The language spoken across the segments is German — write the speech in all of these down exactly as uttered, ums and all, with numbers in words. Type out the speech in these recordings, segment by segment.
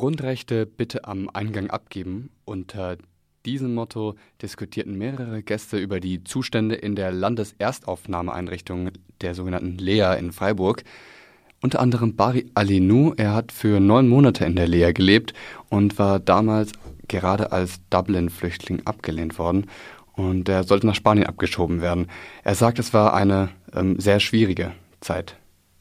Grundrechte bitte am Eingang abgeben. Unter diesem Motto diskutierten mehrere Gäste über die Zustände in der Landeserstaufnahmeeinrichtung der sogenannten L E A in Freiburg. Unter anderem Bari Alenu, er hat für neun Monate in der L E A gelebt und war damals gerade als Dublin-Flüchtling abgelehnt worden und er sollte nach Spanien abgeschoben werden. Er sagt, es war eine ähm, sehr schwierige Zeit.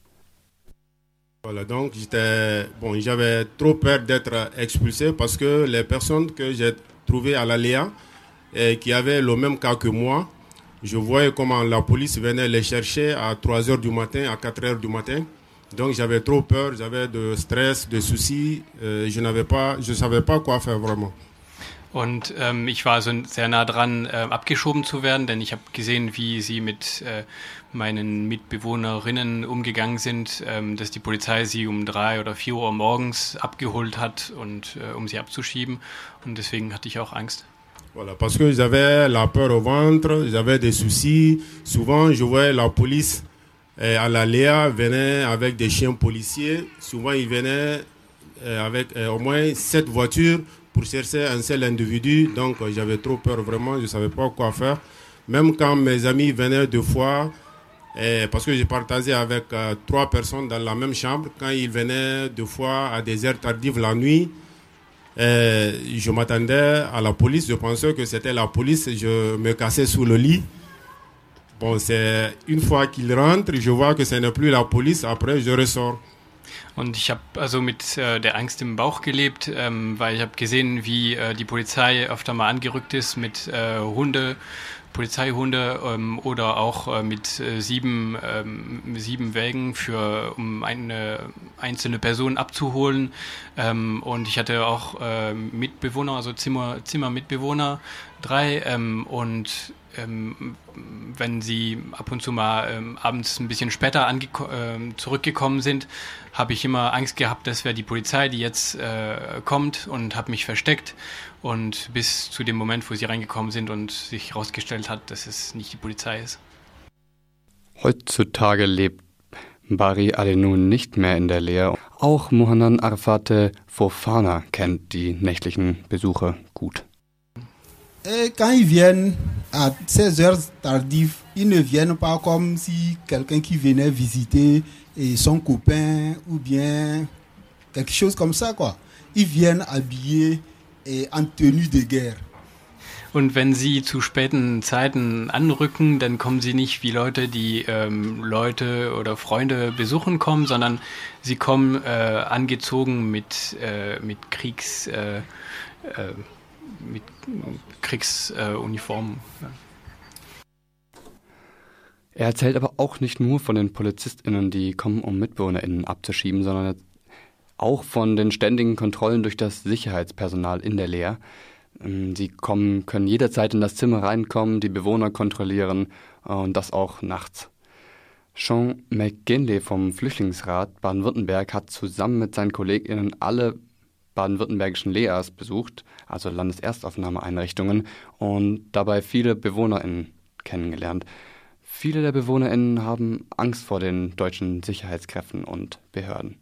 Voilà, donc j'étais, bon, j'avais trop peur d'être expulsé parce que les personnes que j'ai trouvées à la L E A et qui avaient le même cas que moi, je voyais comment la police venait les chercher à trois heures du matin, à quatre heures du matin. Donc j'avais trop peur, j'avais de stress, de soucis, euh, je n'avais pas, je savais pas quoi faire vraiment. Und ähm, ich war also sehr nah dran, äh, abgeschoben zu werden, denn ich habe gesehen, wie sie mit äh, meinen Mitbewohnerinnen umgegangen sind, ähm, dass die Polizei sie um drei oder vier Uhr morgens abgeholt hat, und äh, um sie abzuschieben. Und deswegen hatte ich auch Angst. Voilà, parce que j'avais la peur au ventre, j'avais des soucis. Souvent, je voyais la police euh, à la L E A venait avec des chiens policiers. Souvent, ils venaient euh, avec euh, au moins sept voitures pour chercher un seul individu, donc euh, j'avais trop peur vraiment, je ne savais pas quoi faire. Même quand mes amis venaient deux fois, eh, parce que j'ai partagé avec euh, trois personnes dans la même chambre, quand ils venaient deux fois à des heures tardives la nuit, eh, je m'attendais à la police, je pensais que c'était la police, je me cassais sous le lit. Bon, c'est une fois qu'ils rentrent, je vois que ce n'est plus la police, après je ressors. Und ich habe also mit äh, der Angst im Bauch gelebt, ähm, weil ich habe gesehen, wie äh, die Polizei öfter mal angerückt ist mit äh, Hunde, Polizeihunde ähm, oder auch äh, mit äh, sieben, ähm, sieben Wägen, für, um eine einzelne Person abzuholen. Ähm, und ich hatte auch äh, Mitbewohner, also Zimmer, Zimmermitbewohner, drei. Ähm, und ähm, wenn sie ab und zu mal ähm, abends ein bisschen später angeko- äh, zurückgekommen sind, habe ich immer Angst gehabt, das wäre die Polizei, die jetzt äh, kommt, und habe mich versteckt. Und bis zu dem Moment, wo sie reingekommen sind und sich herausgestellt hat, dass es nicht die Polizei ist. Heutzutage lebt Bari Alenu nicht mehr in der L E A. Auch Mohanan Arfate Fofana kennt die nächtlichen Besuche gut. Et quand ils viennent à seize heures tardives, ils ne viennent pas comme si quelqu'un qui venait visiter et son copain ou bien quelque chose comme ça, quoi. Ils viennent habillés et en tenue de guerre. Und wenn sie zu späten Zeiten anrücken, dann kommen sie nicht wie Leute, die ähm, Leute oder Freunde besuchen kommen, sondern sie kommen äh, angezogen mit, äh, mit Kriegs... Äh, äh, mit Kriegsuniformen. Äh, ja. Er erzählt aber auch nicht nur von den PolizistInnen, die kommen, um MitbewohnerInnen abzuschieben, sondern auch von den ständigen Kontrollen durch das Sicherheitspersonal in der L E A. Sie kommen, können jederzeit in das Zimmer reinkommen, die Bewohner kontrollieren und das auch nachts. Sean McGinley vom Flüchtlingsrat Baden-Württemberg hat zusammen mit seinen KollegInnen alle baden-württembergischen L E As besucht, also Landeserstaufnahmeeinrichtungen, und dabei viele BewohnerInnen kennengelernt. Viele der BewohnerInnen haben Angst vor den deutschen Sicherheitskräften und Behörden.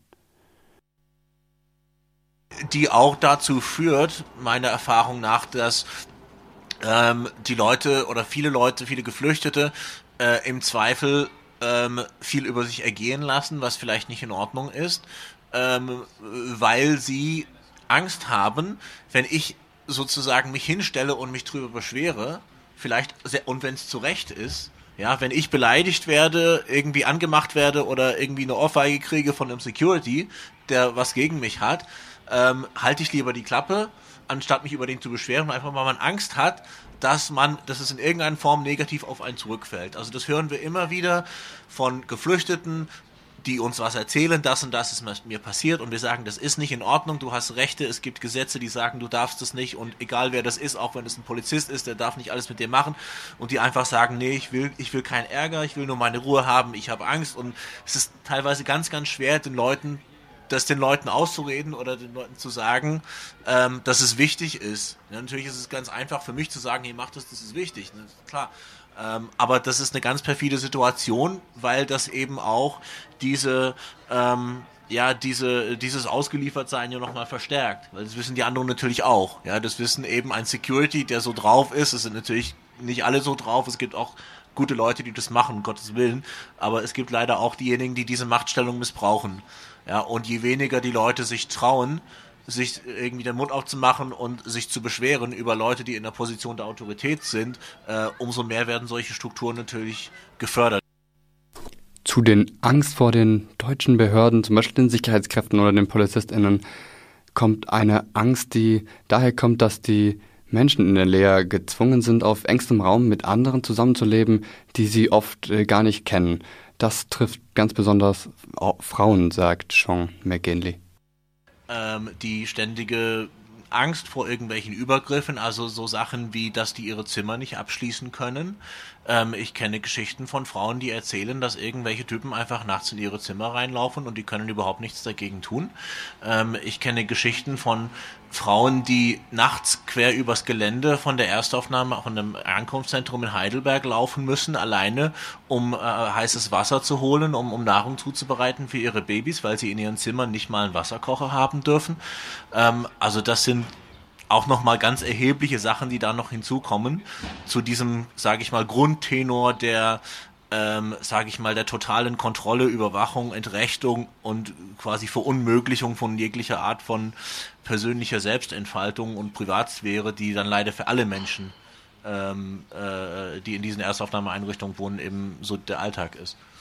Die auch dazu führt, meiner Erfahrung nach, dass ähm, die Leute oder viele Leute, viele Geflüchtete äh, im Zweifel ähm, viel über sich ergehen lassen, was vielleicht nicht in Ordnung ist, ähm, weil sie Angst haben, wenn ich sozusagen mich hinstelle und mich drüber beschwere, vielleicht, und wenn es zu Recht ist, ja, wenn ich beleidigt werde, irgendwie angemacht werde oder irgendwie eine Ohrfeige kriege von einem Security, der was gegen mich hat, ähm, halte ich lieber die Klappe, anstatt mich über den zu beschweren, einfach weil man Angst hat, dass man, dass es in irgendeiner Form negativ auf einen zurückfällt. Also das hören wir immer wieder von Geflüchteten, die uns was erzählen, das und das ist mir passiert, und wir sagen, das ist nicht in Ordnung, du hast Rechte, es gibt Gesetze, die sagen, du darfst das nicht, und egal wer das ist, auch wenn es ein Polizist ist, der darf nicht alles mit dir machen, und die einfach sagen, nee, ich will, ich will keinen Ärger, ich will nur meine Ruhe haben, ich habe Angst, und es ist teilweise ganz, ganz schwer, den Leuten, das den Leuten auszureden oder den Leuten zu sagen, ähm, dass es wichtig ist. Ja, natürlich ist es ganz einfach für mich zu sagen, hey, mach das, das ist wichtig, ne? Klar. Ähm, aber das ist eine ganz perfide Situation, weil das eben auch diese, ähm, ja diese dieses Ausgeliefertsein ja nochmal verstärkt, weil das wissen die anderen natürlich auch. Ja, das wissen eben ein Security, der so drauf ist. Es sind natürlich nicht alle so drauf. Es gibt auch gute Leute, die das machen, um Gottes Willen. Aber es gibt leider auch diejenigen, die diese Machtstellung missbrauchen. Ja, und je weniger die Leute sich trauen, sich irgendwie den Mund aufzumachen und sich zu beschweren über Leute, die in der Position der Autorität sind, äh, umso mehr werden solche Strukturen natürlich gefördert. Zu den Angst vor den deutschen Behörden, zum Beispiel den Sicherheitskräften oder den PolizistInnen, kommt eine Angst, die daher kommt, dass die Menschen in der Lehre gezwungen sind, auf engstem Raum mit anderen zusammenzuleben, die sie oft äh, gar nicht kennen. Das trifft ganz besonders Frauen, sagt Sean McGinley. Ähm, die ständige Angst vor irgendwelchen Übergriffen, also so Sachen wie, dass die ihre Zimmer nicht abschließen können. Ähm, ich kenne Geschichten von Frauen, die erzählen, dass irgendwelche Typen einfach nachts in ihre Zimmer reinlaufen und die können überhaupt nichts dagegen tun. Ähm, ich kenne Geschichten von Frauen, die nachts quer übers Gelände von der Erstaufnahme von dem Ankunftszentrum in Heidelberg laufen müssen, alleine, um äh, heißes Wasser zu holen, um, um Nahrung zuzubereiten für ihre Babys, weil sie in ihren Zimmern nicht mal einen Wasserkocher haben dürfen. Ähm, also das sind auch nochmal ganz erhebliche Sachen, die da noch hinzukommen, zu diesem, sage ich mal, Grundtenor der, ähm, sage ich mal, der totalen Kontrolle, Überwachung, Entrechtung und quasi Verunmöglichung von jeglicher Art von persönlicher Selbstentfaltung und Privatsphäre, die dann leider für alle Menschen, ähm, äh, die in diesen Erstaufnahmeeinrichtungen wohnen, eben so der Alltag ist.